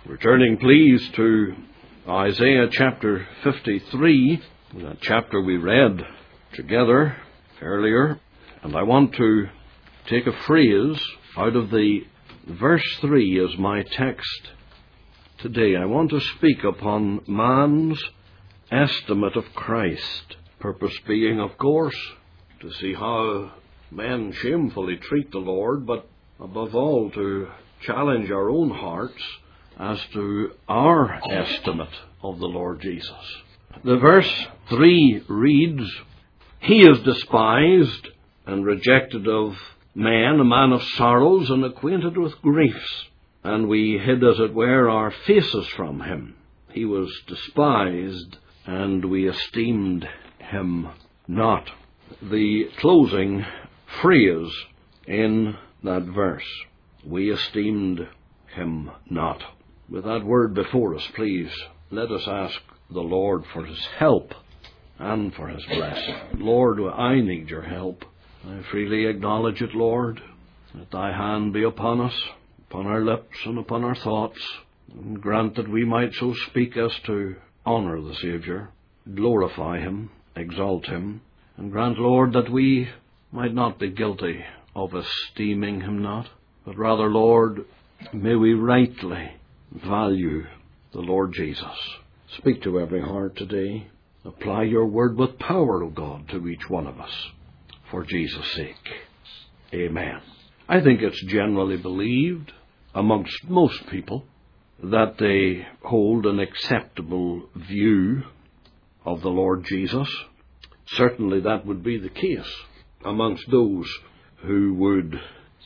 Returning, please, to Isaiah chapter 53, that chapter we read together earlier. And I want to take a phrase out of the verse 3 as my text today. I want to speak upon man's estimate of Christ. Purpose being, of course, to see how men shamefully treat the Lord, but above all to challenge our own hearts as to our estimate of the Lord Jesus. The verse 3 reads, "He is despised and rejected of men, a man of sorrows and acquainted with griefs. And we hid, as it were, our faces from him. He was despised, and we esteemed him not." The closing phrase in that verse, "we esteemed him not." With that word before us, please, let us ask the Lord for his help and for his blessing. Lord, I need your help. I freely acknowledge it, Lord. Let thy hand be upon us, upon our lips and upon our thoughts, and grant that we might so speak as to honour the Saviour, glorify him, exalt him, and grant, Lord, that we might not be guilty of esteeming him not, but rather, Lord, may we rightly value the Lord Jesus. Speak to every heart today. Apply your word with power, O God, to each one of us, for Jesus' sake. Amen. I think it's generally believed amongst most people that they hold an acceptable view of the Lord Jesus. Certainly that would be the case amongst those who would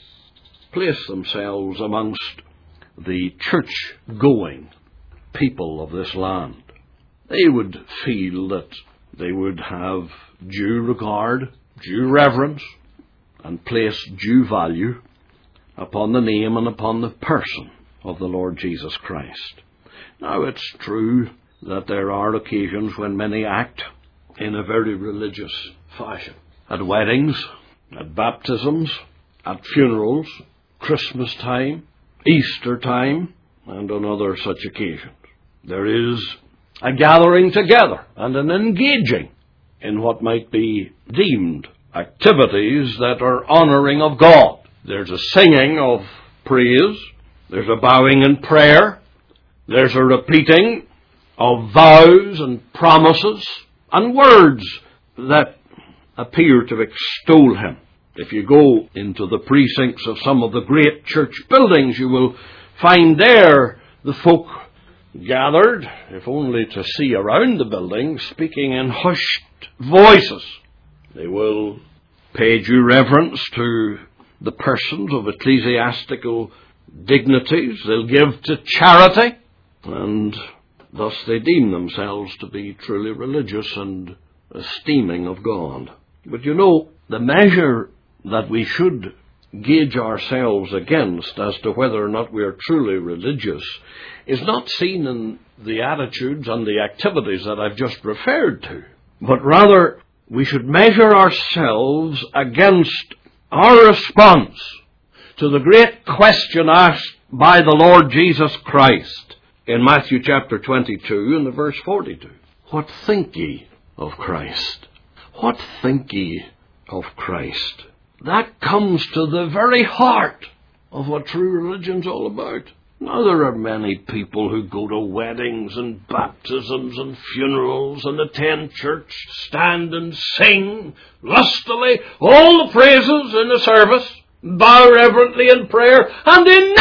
place themselves amongst the church-going people of this land. They would feel that they would have due regard, due reverence, and place due value upon the name and upon the person of the Lord Jesus Christ. Now, it's true that there are occasions when many act in a very religious fashion. At weddings, at baptisms, at funerals, Christmas time, Easter time, and on other such occasions. There is a gathering together and an engaging in what might be deemed activities that are honouring of God. There's a singing of praise, there's a bowing in prayer, there's a repeating of vows and promises and words that appear to extol him. If you go into the precincts of some of the great church buildings, you will find there the folk gathered, if only to see around the building, speaking in hushed voices. They will pay due reverence to the persons of ecclesiastical dignities. They'll give to charity, and thus they deem themselves to be truly religious and esteeming of God. But you know, the measure that we should gauge ourselves against as to whether or not we are truly religious is not seen in the attitudes and the activities that I've just referred to, but rather we should measure ourselves against our response to the great question asked by the Lord Jesus Christ in Matthew chapter 22 and the verse 42. What think ye of Christ? What think ye of Christ? That comes to the very heart of what true religion's all about. Now, there are many people who go to weddings and baptisms and funerals and attend church, stand and sing lustily all the praises in the service, bow reverently in prayer, and they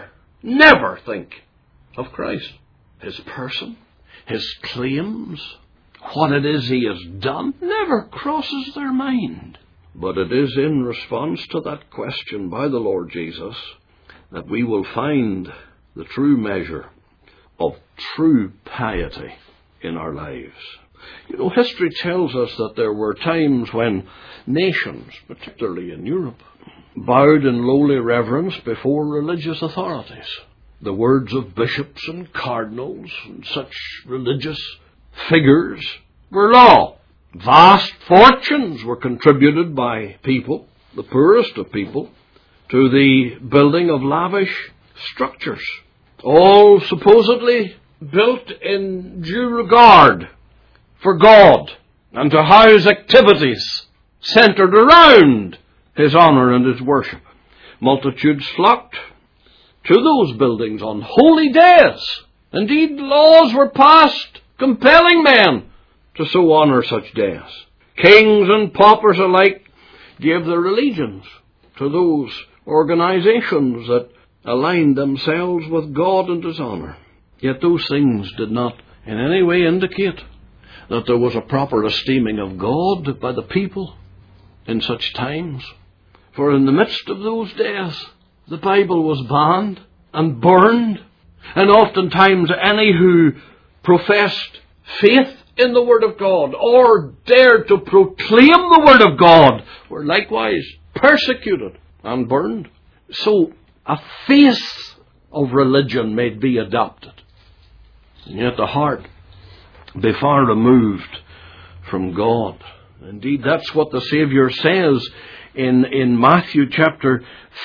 never think of Christ, his person, his claims, what it is he has done. Never crosses their mind. But it is in response to that question by the Lord Jesus that we will find the true measure of true piety in our lives. You know, history tells us that there were times when nations, particularly in Europe, bowed in lowly reverence before religious authorities. The words of bishops and cardinals and such religious figures were law. Vast fortunes were contributed by people, the poorest of people, to the building of lavish structures. all supposedly built in due regard for God and to house activities centered around His honor and His worship. Multitudes flocked to those buildings on holy days. Indeed, laws were passed compelling men to so honor such days. Kings and paupers alike gave their allegiance to those organizations that aligned themselves with God and His honor. Yet those things did not in any way indicate that there was a proper esteeming of God by the people in such times. For in the midst of those days, the Bible was banned and burned, and oftentimes any who professed faith in the Word of God or dared to proclaim the Word of God were likewise persecuted and burned. So a face of religion may be adopted, and yet the heart be far removed from God. Indeed, that's what the Saviour says in Matthew chapter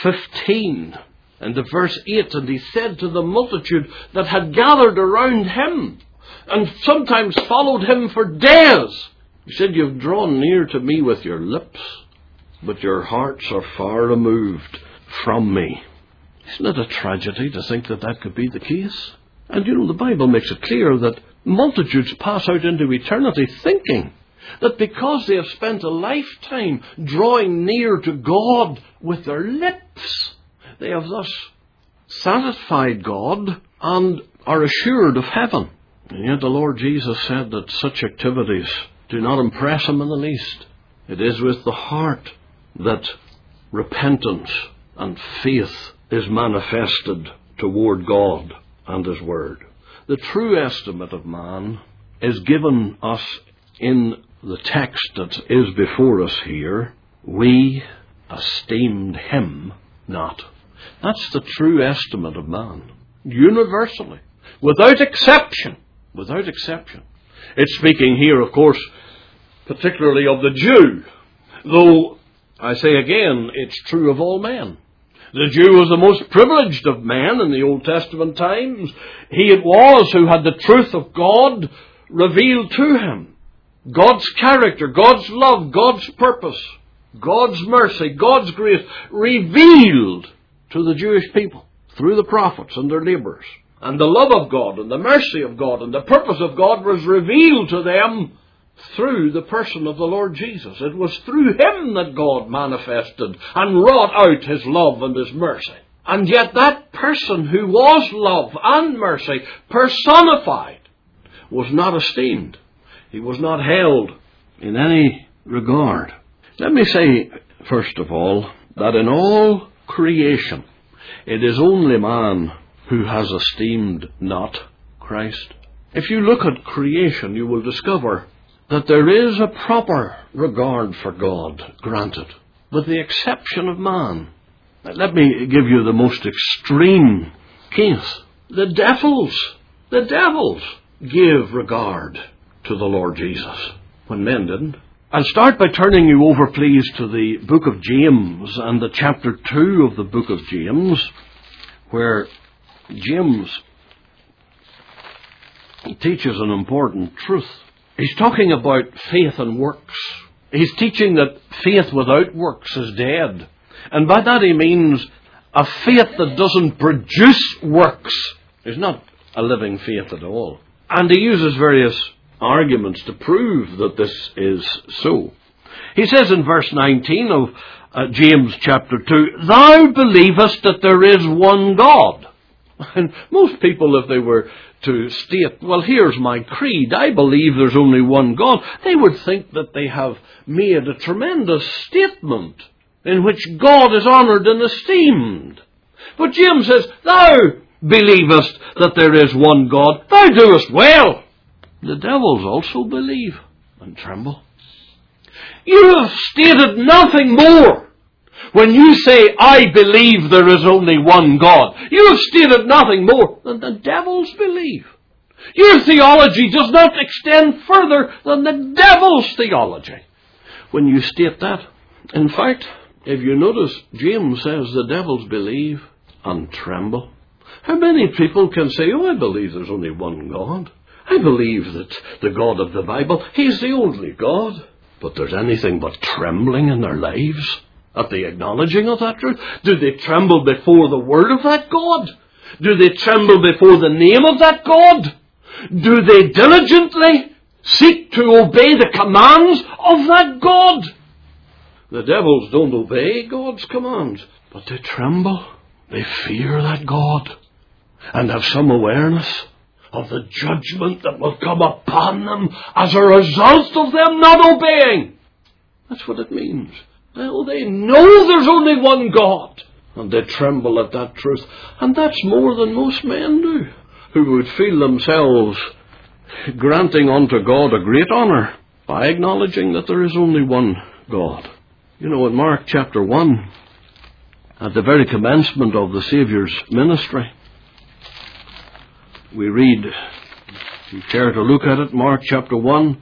15 and the verse 8. And He said to the multitude that had gathered around Him and sometimes followed Him for days, He said, "You've drawn near to me with your lips, but your hearts are far removed from me." Isn't it a tragedy to think that that could be the case? And the Bible makes it clear that multitudes pass out into eternity thinking that because they have spent a lifetime drawing near to God with their lips, they have thus satisfied God and are assured of heaven. And yet the Lord Jesus said that such activities do not impress Him in the least. It is with the heart that repentance and faith is manifested toward God and His Word. The true estimate of man is given us in the text that is before us here. We esteemed Him not. That's the true estimate of man, universally, without exception. Without exception. It's speaking here, of course, particularly of the Jew, though I say again, it's true of all men. The Jew was the most privileged of men in the Old Testament times. He it was who had the truth of God revealed to him. God's character, God's love, God's purpose, God's mercy, God's grace revealed to the Jewish people through the prophets and their labours. And the love of God and the mercy of God and the purpose of God was revealed to them through the person of the Lord Jesus. It was through Him that God manifested and wrought out His love and His mercy. And yet that person who was love and mercy personified was not esteemed. He was not held in any regard. Let me say, first of all, that in all creation, it is only man who has esteemed not Christ. If you look at creation, you will discover that there is a proper regard for God granted, with the exception of man. Let me give you the most extreme case. The devils gave regard to the Lord Jesus, when men didn't. I'll start by turning you over, please, to the book of James and the chapter 2 of the book of James, where James teaches an important truth. He's talking about faith and works. He's teaching that faith without works is dead. And by that he means a faith that doesn't produce works is not a living faith at all. And he uses various arguments to prove that this is so. He says in verse 19 of James chapter 2, "Thou believest that there is one God." And most people, if they were to state, "Well, here's my creed, I believe there's only one God," they would think that they have made a tremendous statement in which God is honoured and esteemed. But James says, "Thou believest that there is one God, thou doest well. The devils also believe and tremble." You have stated nothing more. When you say, "I believe there is only one God," you have stated nothing more than the devils believe. Your theology does not extend further than the devil's theology when you state that. In fact, if you notice, James says the devils believe and tremble. How many people can say, oh, I believe there's only one God. I believe that the God of the Bible, He's the only God. But there's anything but trembling in their lives at the acknowledging of that truth. Do they tremble before the word of that God? Do they tremble before the name of that God? Do they diligently seek to obey the commands of that God? The devils don't obey God's commands, but they tremble. They fear that God and have some awareness of the judgment that will come upon them as a result of them not obeying. That's what it means. Well, they know there's only one God, and they tremble at that truth. And that's more than most men do, who would feel themselves granting unto God a great honour by acknowledging that there is only one God. You know, in Mark chapter 1, at the very commencement of the Saviour's ministry, we read, if you care to look at it, Mark chapter 1,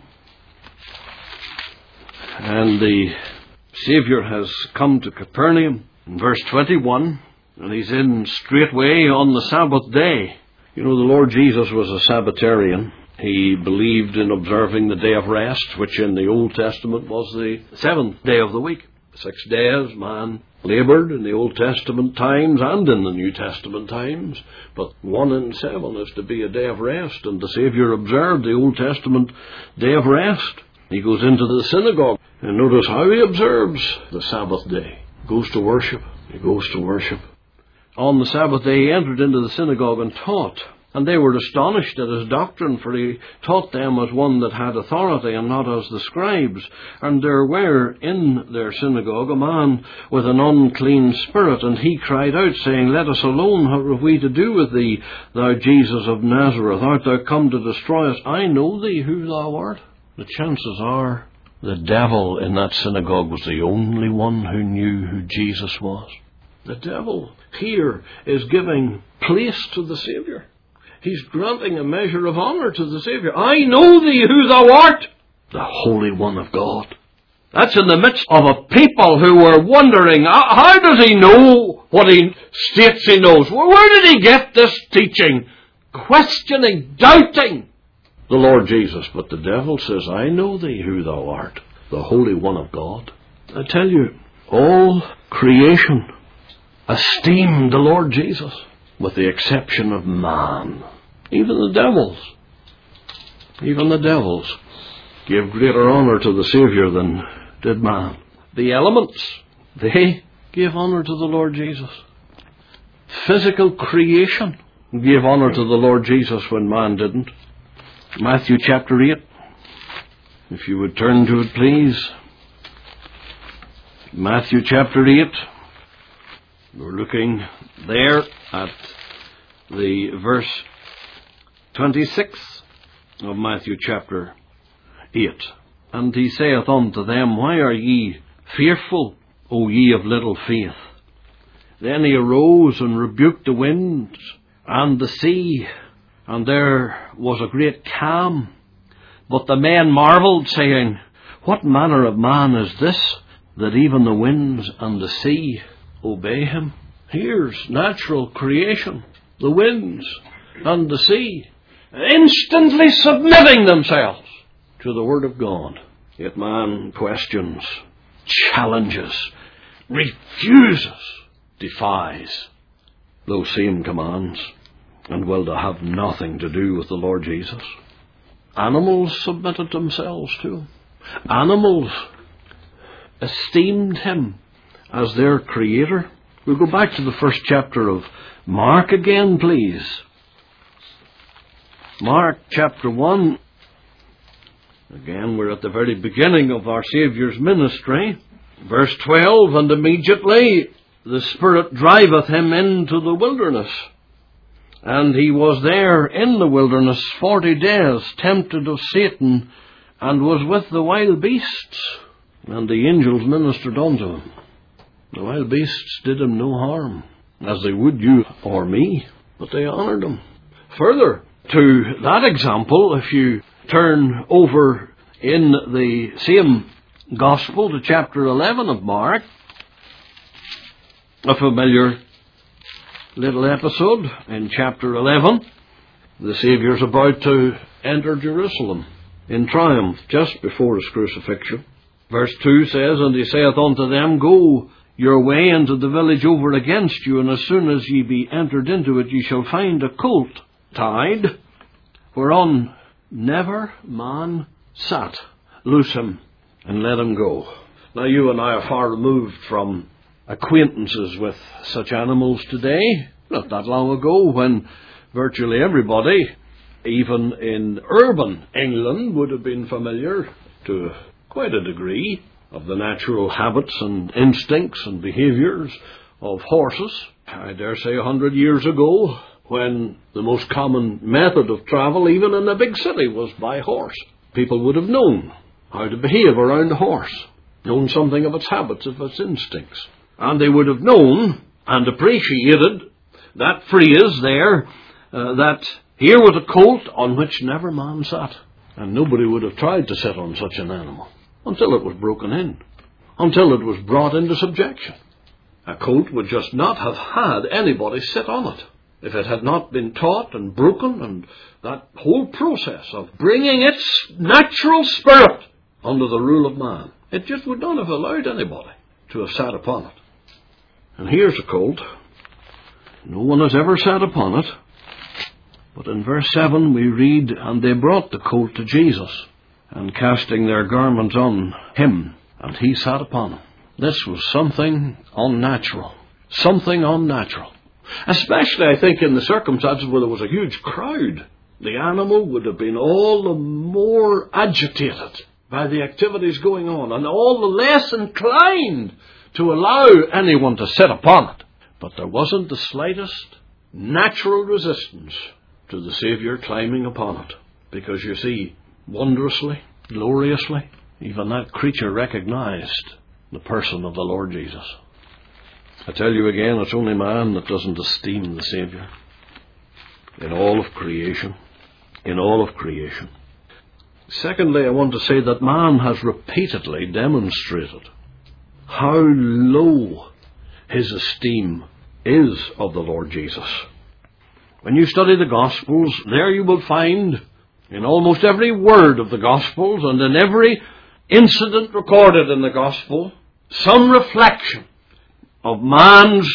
and the Saviour has come to Capernaum in verse 21, and He's in straightway on the Sabbath day. You know, the Lord Jesus was a Sabbatarian. He believed in observing the day of rest, which in the Old Testament was the seventh day of the week. 6 days man laboured in the Old Testament times and in the New Testament times, but 1 in 7 is to be a day of rest, and the Saviour observed the Old Testament day of rest. He goes into the synagogue, and notice how he observes the Sabbath day. He goes to worship. He goes to worship. On the Sabbath day he entered into the synagogue and taught. And they were astonished at his doctrine, for he taught them as one that had authority, and not as the scribes. And there were in their synagogue a man with an unclean spirit, and he cried out, saying, Let us alone, what have we to do with thee, thou Jesus of Nazareth? Art thou come to destroy us? I know thee, who thou art. The chances are the devil in that synagogue was the only one who knew who Jesus was. The devil here is giving place to the Saviour. He's granting a measure of honour to the Saviour. I know thee who thou art, the Holy One of God. That's in the midst of a people who were wondering, how does he know what he states he knows? Where did he get this teaching? Questioning, doubting the Lord Jesus. But the devil says, I know thee who thou art, the Holy One of God. I tell you, all creation esteemed the Lord Jesus, with the exception of man. Even the devils gave greater honour to the Saviour than did man. The elements, they gave honour to the Lord Jesus. Physical creation gave honour to the Lord Jesus when man didn't. Matthew chapter 8. If you would turn to it, please. Matthew chapter 8. We're looking there at the verse 26 of Matthew chapter 8. And he saith unto them, Why are ye fearful, O ye of little faith? Then he arose and rebuked the winds and the sea, and there was a great calm. But the men marvelled, saying, What manner of man is this, that even the winds and the sea obey him? Here's natural creation, the winds and the sea, instantly submitting themselves to the Word of God. Yet man questions, challenges, refuses, defies those same commands, and will to have nothing to do with the Lord Jesus. Animals submitted themselves to him. Animals esteemed him as their creator. We'll go back to the first chapter of Mark again, please. Mark chapter 1. Again, we're at the very beginning of our Saviour's ministry. Verse 12, And immediately the Spirit driveth him into the wilderness. And he was there in the wilderness 40 days, tempted of Satan, and was with the wild beasts. And the angels ministered unto him. The wild beasts did him no harm, as they would you or me, but they honoured him. Further to that example, if you turn over in the same Gospel to chapter 11 of Mark, a familiar little episode in chapter 11. The Saviour's about to enter Jerusalem in triumph just before his crucifixion. Verse 2 says, "And he saith unto them, Go your way into the village over against you, and as soon as ye be entered into it, ye shall find a colt tied, whereon never man sat. Loose him, and let him go." Now you and I are far removed from acquaintances with such animals today. Not that long ago, when virtually everybody, even in urban England, would have been familiar to quite a degree of the natural habits and instincts and behaviours of horses. I dare say 100 years ago, when the most common method of travel, even in a big city, was by horse, people would have known how to behave around a horse, known something of its habits, of its instincts. And they would have known and appreciated that phrase there, that here was a colt on which never man sat. And nobody would have tried to sit on such an animal until it was broken in, until it was brought into subjection. A colt would just not have had anybody sit on it if it had not been taught and broken, and that whole process of bringing its natural spirit under the rule of man. It just would not have allowed anybody to have sat upon it. And here's a colt. No one has ever sat upon it. But in verse 7 we read, "And they brought the colt to Jesus, and casting their garments on him, and he sat upon him." This was something unnatural. Something unnatural. Especially, I think, in the circumstances where there was a huge crowd. The animal would have been all the more agitated by the activities going on, and all the less inclined to allow anyone to sit upon it. But there wasn't the slightest natural resistance to the Saviour climbing upon it. Because you see, wondrously, gloriously, even that creature recognized the person of the Lord Jesus. I tell you again, it's only man that doesn't esteem the Saviour. In all of creation. In all of creation. Secondly, I want to say that man has repeatedly demonstrated how low his esteem is of the Lord Jesus. When you study the Gospels, there you will find, in almost every word of the Gospels and in every incident recorded in the Gospel, some reflection of man's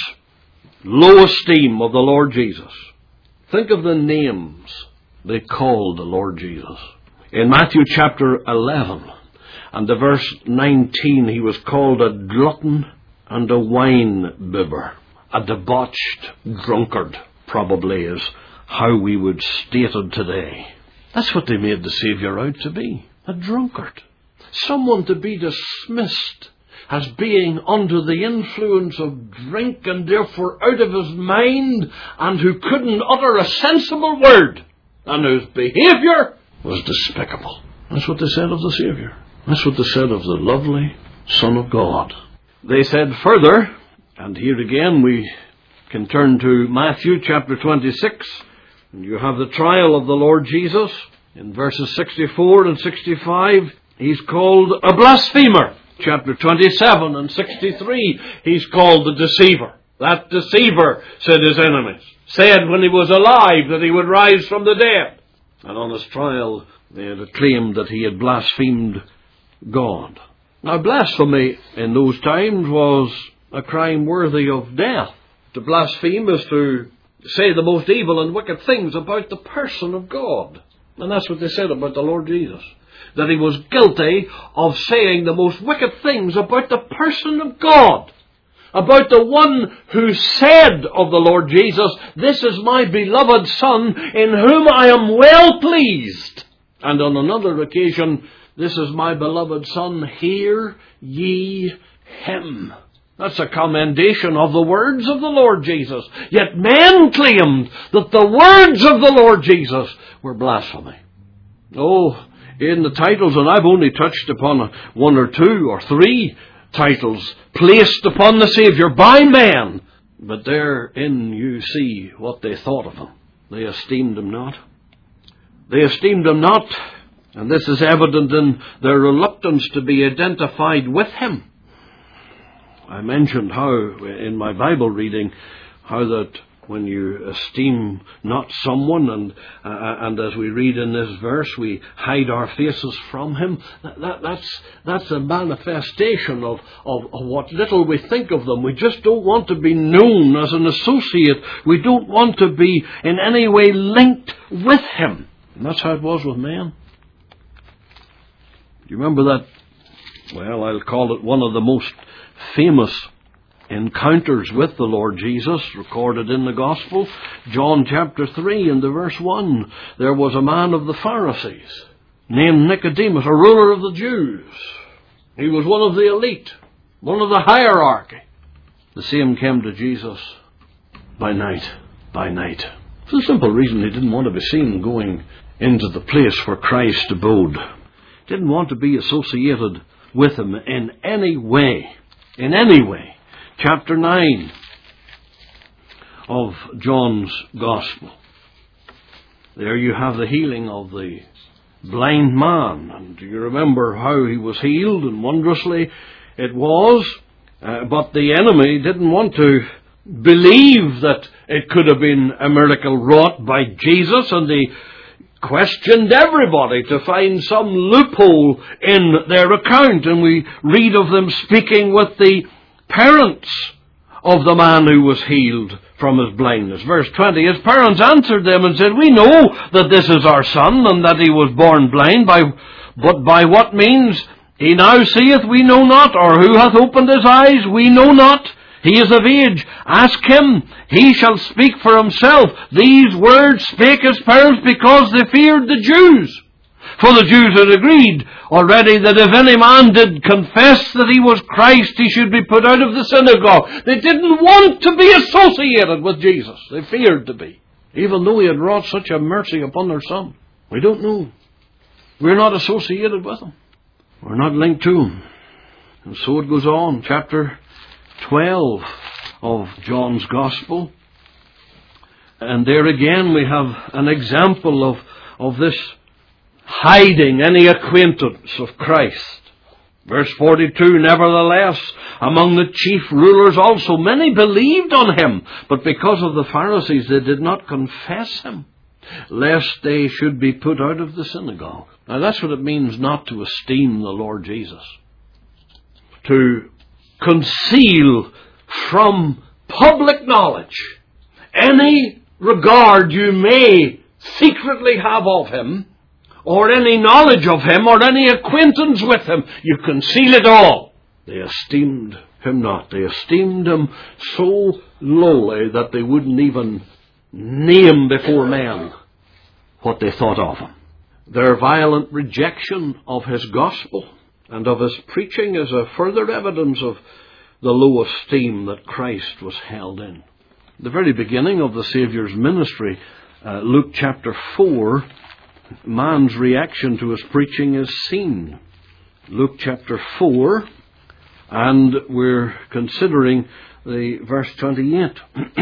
low esteem of the Lord Jesus. Think of the names they called the Lord Jesus. In Matthew chapter 11 and the verse 19, he was called a glutton and a wine bibber. A debauched drunkard, probably, is how we would state it today. That's what they made the Saviour out to be. A drunkard. Someone to be dismissed as being under the influence of drink and therefore out of his mind, and who couldn't utter a sensible word, and whose behaviour was despicable. That's what they said of the Saviour. That's what they said of the lovely Son of God. They said further, and here again we can turn to Matthew chapter 26, and you have the trial of the Lord Jesus. In verses 64 and 65, he's called a blasphemer. Chapter 27 and 63, he's called the deceiver. That deceiver, said his enemies, said when he was alive that he would rise from the dead. And on his trial, they had claimed that he had blasphemed God. Now, blasphemy in those times was a crime worthy of death. To blaspheme is to say the most evil and wicked things about the person of God. And that's what they said about the Lord Jesus. That he was guilty of saying the most wicked things about the person of God. About the one who said of the Lord Jesus, "This is my beloved Son, in whom I am well pleased." And on another occasion, "This is my beloved Son, hear ye him." That's a commendation of the words of the Lord Jesus. Yet men claimed that the words of the Lord Jesus were blasphemy. Oh, in the titles, and I've only touched upon one or two or three titles placed upon the Saviour by men, but therein you see what they thought of him. They esteemed him not. They esteemed him not, and this is evident in their reluctance to be identified with him. I mentioned how, in my Bible reading, how that when you esteem not someone, and as we read in this verse, we hide our faces from him, that's a manifestation of what little we think of them. We just don't want to be known as an associate. We don't want to be in any way linked with him. And that's how it was with men. Do you remember that? Well, I'll call it one of the most famous encounters with the Lord Jesus recorded in the Gospel. John chapter 3 and the verse 1. There was a man of the Pharisees named Nicodemus, a ruler of the Jews. He was one of the elite, one of the hierarchy. The same came to Jesus by night. For the simple reason he didn't want to be seen going into the place where Christ abode. Didn't want to be associated with him in any way. Chapter 9 of John's Gospel. There you have the healing of the blind man. And do you remember how he was healed? And wondrously it was. But the enemy didn't want to believe that it could have been a miracle wrought by Jesus, and they questioned everybody to find some loophole in their account. And we read of them speaking with the parents of the man who was healed from his blindness. Verse 20, his parents answered them and said, we know that this is our son, and that he was born blind, but by what means he now seeth we know not, or who hath opened his eyes we know not. He is of age. Ask him. He shall speak for himself. These words spake his parents because they feared the Jews. For the Jews had agreed already that if any man did confess that he was Christ, he should be put out of the synagogue. They didn't want to be associated with Jesus. They feared to be. Even though he had wrought such a mercy upon their son. We don't know. We're not associated with him. We're not linked to him. And so it goes on. Chapter 12 of John's Gospel. And there again we have an example of this hiding any acquaintance of Christ. Verse 42, nevertheless, among the chief rulers also many believed on him, but because of the Pharisees they did not confess him, lest they should be put out of the synagogue. Now that's what it means not to esteem the Lord Jesus. To conceal from public knowledge any regard you may secretly have of him, or any knowledge of him, or any acquaintance with him. You conceal it all. They esteemed him not. They esteemed him so lowly that they wouldn't even name before men what they thought of him. Their violent rejection of his gospel and of his preaching is a further evidence of the low esteem that Christ was held in. The very beginning of the Saviour's ministry, Luke chapter 4, man's reaction to his preaching is seen. Luke chapter 4, and we're considering the verse 28.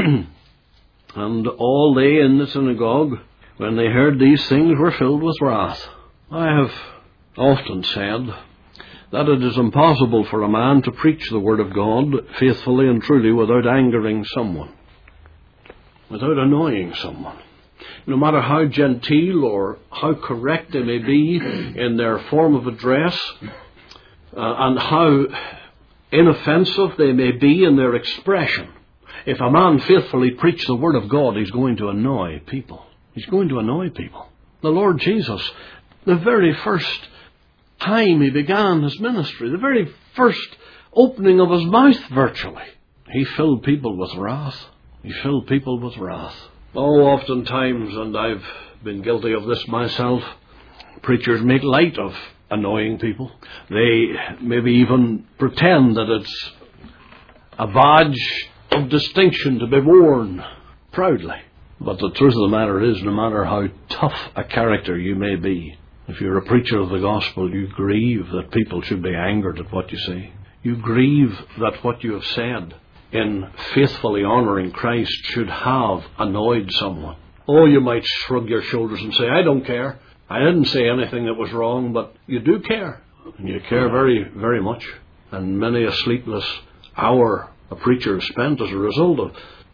And all they in the synagogue, when they heard these things, were filled with wrath. I have often said that it is impossible for a man to preach the Word of God faithfully and truly without angering someone, without annoying someone. No matter how genteel or how correct they may be in their form of address, and how inoffensive they may be in their expression, if a man faithfully preach the Word of God, he's going to annoy people. He's going to annoy people. The Lord Jesus, the very first time he began his ministry, the very first opening of his mouth virtually, he filled people with wrath. He filled people with wrath. Oh, oftentimes, and I've been guilty of this myself, preachers make light of annoying people. They maybe even pretend that it's a badge of distinction to be worn proudly. But the truth of the matter is, no matter how tough a character you may be, if you're a preacher of the gospel, you grieve that people should be angered at what you say. You grieve that what you have said in faithfully honouring Christ should have annoyed someone. Oh, you might shrug your shoulders and say, I don't care. I didn't say anything that was wrong, but you do care. And you care very, very much. And many a sleepless hour a preacher has spent as a result of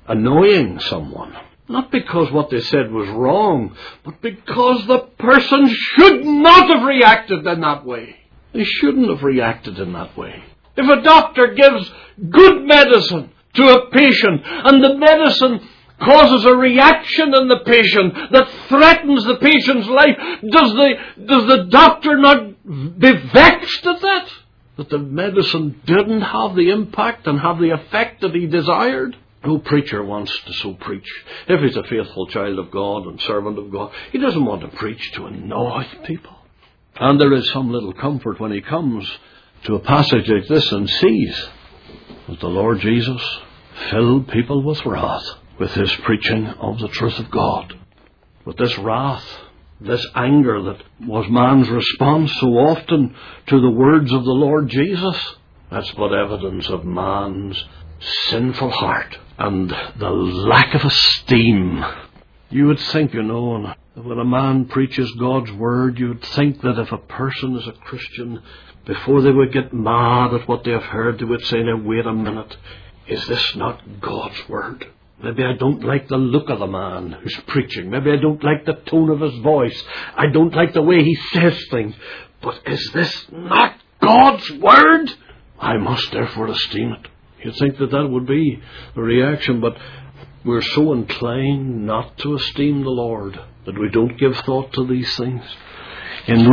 annoying someone. Not because what they said was wrong, but because the person should not have reacted in that way. They shouldn't have reacted in that way. If a doctor gives good medicine to a patient, and the medicine causes a reaction in the patient that threatens the patient's life, does the doctor not be vexed at that? That the medicine didn't have the impact and have the effect that he desired? No preacher wants to so preach. If he's a faithful child of God and servant of God, he doesn't want to preach to annoy people. And there is some little comfort when he comes to a passage like this and sees that the Lord Jesus filled people with wrath with his preaching of the truth of God. But this wrath, this anger that was man's response so often to the words of the Lord Jesus, that's but evidence of man's sinful heart and the lack of esteem. You would think, when a man preaches God's word, you would think that if a person is a Christian, before they would get mad at what they have heard, they would say, now wait a minute, is this not God's word? Maybe I don't like the look of the man who's preaching. Maybe I don't like the tone of his voice. I don't like the way he says things. But is this not God's word? I must therefore esteem it. You'd think that would be the reaction, but we're so inclined not to esteem the Lord that we don't give thought to these things. In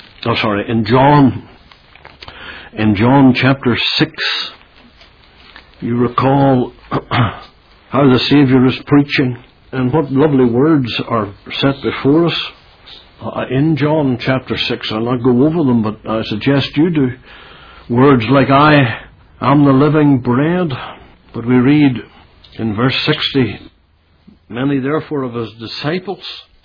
John chapter 6, you recall how the Saviour is preaching, and what lovely words are set before us. In John chapter 6, I'll not go over them, but I suggest you do. Words like, I am the living bread. But we read in verse 60, many therefore of his disciples,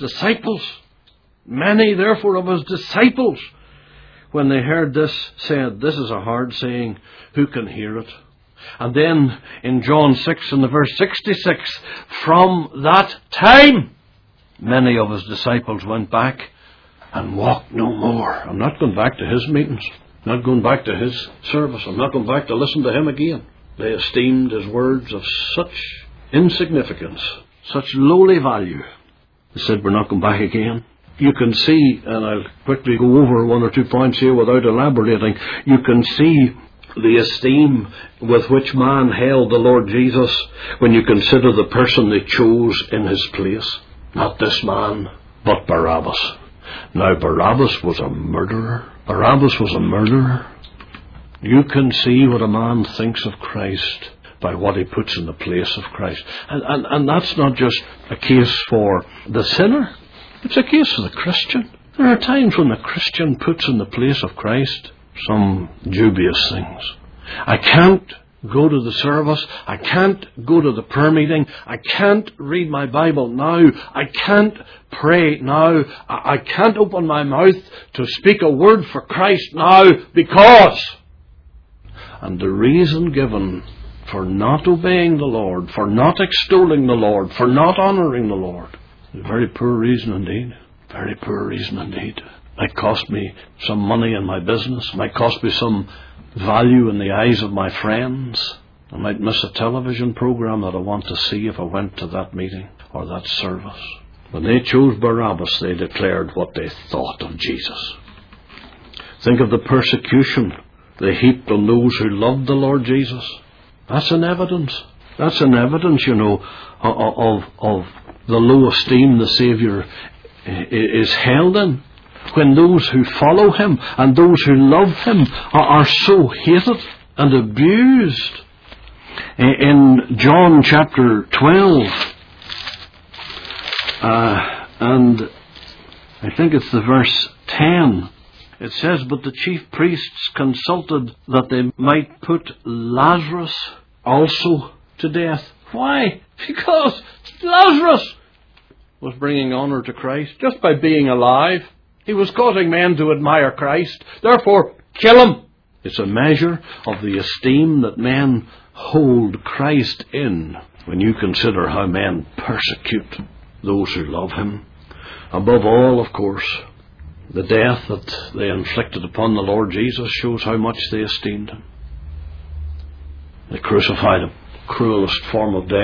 when they heard this, said, this is a hard saying, who can hear it? And then in John 6 and the verse 66, from that time, many of his disciples went back and walked no more. I'm not going back to his meetings. I'm not going back to his service. I'm not going back to listen to him again. They esteemed his words of such insignificance, such lowly value. They said, we're not going back again. You can see, and I'll quickly go over one or two points here without elaborating, you can see the esteem with which man held the Lord Jesus when you consider the person they chose in his place. Not this man, but Barabbas. Now Barabbas was a murderer. You can see what a man thinks of Christ by what he puts in the place of Christ. And that's not just a case for the sinner. It's a case for the Christian. There are times when the Christian puts in the place of Christ some dubious things. I can't go to the service. I can't go to the prayer meeting. I can't read my Bible now. I can't pray now. I can't open my mouth to speak a word for Christ now because... And the reason given for not obeying the Lord, for not extolling the Lord, for not honouring the Lord, is a very poor reason indeed. Very poor reason indeed. Might cost me some money in my business. Might cost me some value in the eyes of my friends. I might miss a television program that I want to see if I went to that meeting or that service. When they chose Barabbas, they declared what they thought of Jesus. Think of the persecution they heaped on those who loved the Lord Jesus. That's an evidence. That's an evidence, of the low esteem the Saviour is held in. When those who follow him and those who love him are so hated and abused. In John chapter 12, and I think it's the verse 10, it says, but the chief priests consulted that they might put Lazarus also to death. Why? Because Lazarus was bringing honour to Christ just by being alive. He was causing men to admire Christ. Therefore, kill him. It's a measure of the esteem that men hold Christ in when you consider how men persecute those who love him. Above all, of course, the death that they inflicted upon the Lord Jesus shows how much they esteemed him. They crucified him. Cruelest form of death.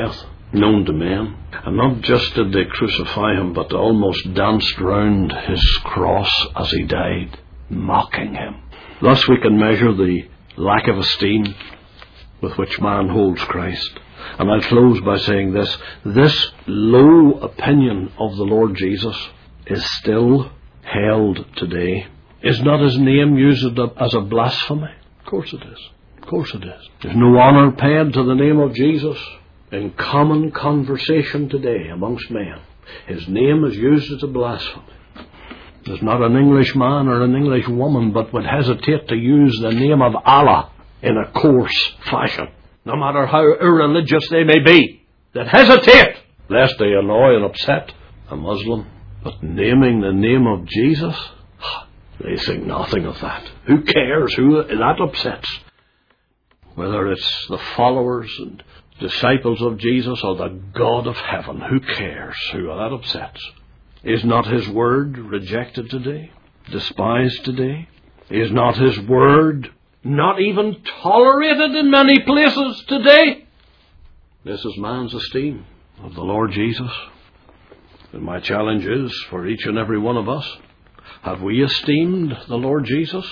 known to men. And not just did they crucify him, but they almost danced round his cross as he died, mocking him. Thus we can measure the lack of esteem with which man holds Christ. And I'll close by saying this. This low opinion of the Lord Jesus is still held today. Is not his name used as a blasphemy? Of course it is. Of course it is. There's no honour paid to the name of Jesus in common conversation today amongst men. His name is used as a blasphemy. There's not an Englishman or an English woman but would hesitate to use the name of Allah in a coarse fashion, no matter how irreligious they may be, that hesitate lest they annoy and upset a Muslim. But naming the name of Jesus, they think nothing of that. Who cares who that upsets? Whether it's the followers and disciples of Jesus or the God of heaven, who cares who that upsets? Is not his word rejected today? Despised today? Is not his word not even tolerated in many places today? This is man's esteem of the Lord Jesus. And my challenge is for each and every one of us, have we esteemed the Lord Jesus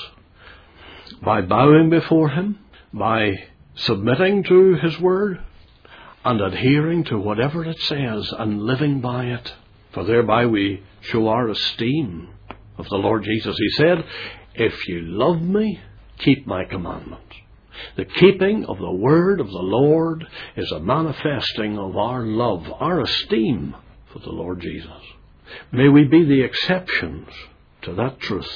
by bowing before him, by submitting to his word, and adhering to whatever it says and living by it? For thereby we show our esteem of the Lord Jesus. He said, if you love me, keep my commandments. The keeping of the word of the Lord is a manifesting of our love, our esteem for the Lord Jesus. May we be the exceptions to that truth.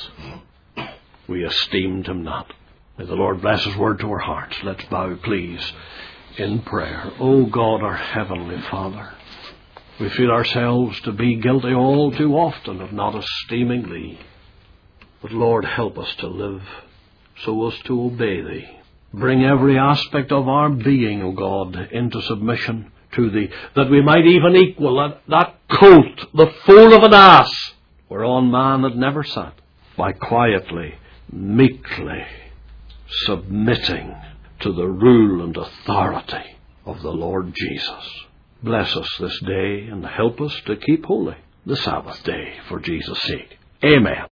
We esteemed him not. May the Lord bless his word to our hearts. Let's bow, please, in prayer. O God, our heavenly Father, we feel ourselves to be guilty all too often of not esteeming thee. But Lord, help us to live so as to obey thee. Bring every aspect of our being, O God, into submission to thee, that we might even equal that colt, the foal of an ass, whereon man had never sat, by quietly, meekly submitting to the rule and authority of the Lord Jesus. Bless us this day and help us to keep holy the Sabbath day for Jesus' sake. Amen.